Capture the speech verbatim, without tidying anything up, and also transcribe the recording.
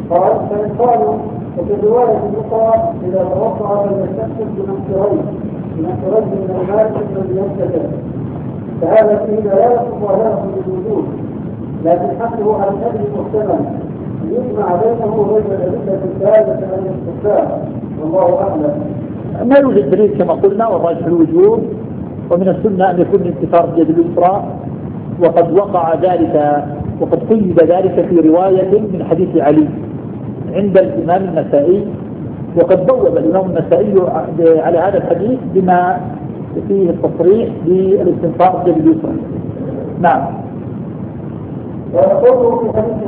قال فإن قالوا وفي الرواية الأخرى إذا توقع فليستكثر بمنكرين بمنكرين من المال الذي ينتجه، فهذا فيه دلالة ظاهرة بالوجود، لكن حقه على الأجر محتمل يجمع بينه وبين الأدلة الثالثة عن الاستقرار، والله أعلم. ما يوجد دليل كما قلنا، والراجح الوجوب، ومن السنة أن يكون الانتصار بيد اليسرى، وقد وقع ذلك وقد قيد ذلك في رواية من حديث علي عند الإمام النسائي، وقد بوب الإمام النسائي على هذا الحديث بما فيه التصريح بالاستنصار بيد اليسرى. نعم. ويقول في حديث